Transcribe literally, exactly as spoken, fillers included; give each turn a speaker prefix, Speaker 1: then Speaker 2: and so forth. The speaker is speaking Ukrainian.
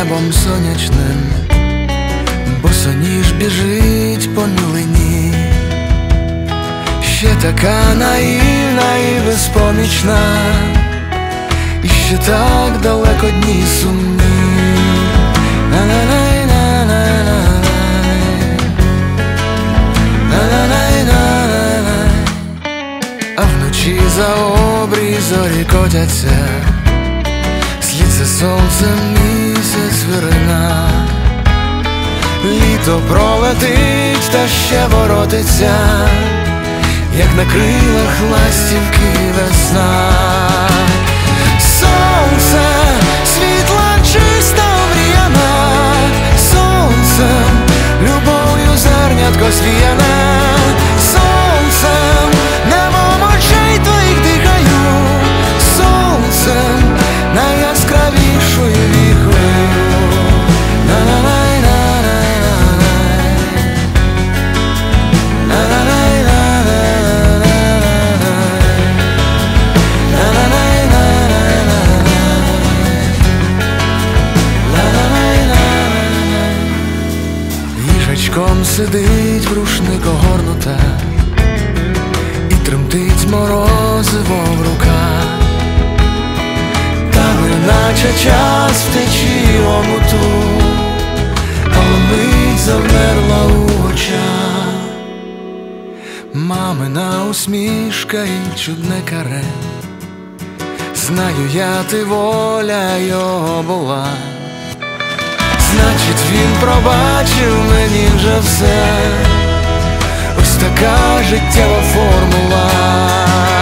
Speaker 1: небом сонячним, босоніж біжить по милині, ще така наївна і безпомічна, і ще так далеко дні сумні. А вночі за обрій зорі котяться, слід сонце, місяць, вирина. Літо пролетить та ще воротиться, як на крилах ластівки весна. Сонце, світла чиста омріяна, сонцем, любов'ю зернятко свіяне. Сонцем, небом очей твоїх дихаю, сонцем, найяскравішою віхою. Їжачком сидить в рушник огорнута, і тремтить морозиво в руках. Та неначе час втечі омуту, але мить завмерла у очах. Мамина усмішка і чудне каре, знаю я, ти воля його була. Значить, він пробачив мені вже все, ось така життєва формула.